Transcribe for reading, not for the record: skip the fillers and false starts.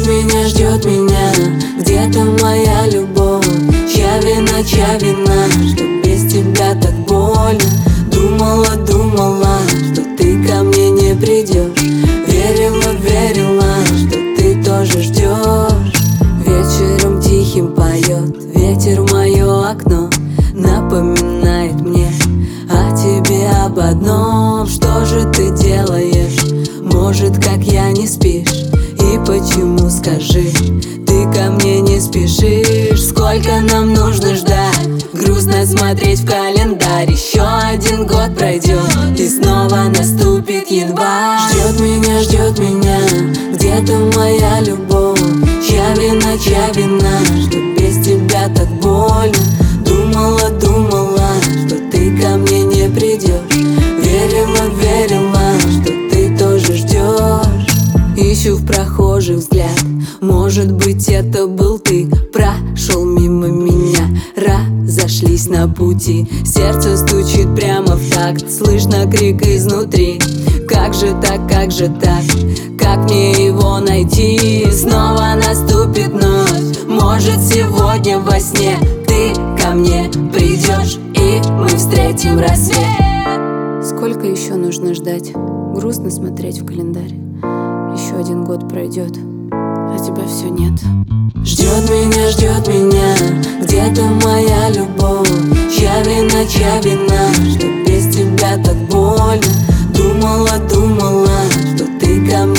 ждет меня где-то моя любовь. Чья вина, что без тебя так больно. Думала, что ты ко мне не придешь. Верила, что ты тоже ждешь. Вечером тихим поет ветер в мое окно, напоминает мне о тебе, об одном. Что же ты делаешь? Может, как я, не спишь? И почему, скажи, ты ко мне не спешишь? Сколько нам нужно ждать? Грустно смотреть в календарь. Еще один год пройдет, и снова наступит январь. Ждет меня где-то моя любовь. Чья вина, что без тебя так больно. Думала, что ты ко мне не придешь. Верила, что ты тоже ждешь. Ищу в прохожих взгляд, может быть, это был ты. Прошел мимо меня, разошлись на пути. Сердце стучит прямо в такт, слышно крик изнутри. Как же так, как мне его найти? Снова наступит ночь, может, сегодня во сне ты ко мне придешь, и мы встретим рассвет. Сколько еще нужно ждать? Грустно смотреть в календарь. Еще один год пройдет, а тебя все нет. Ждет меня где-то моя любовь. Чья вина, что без тебя так больно. Думала, что ты ко мне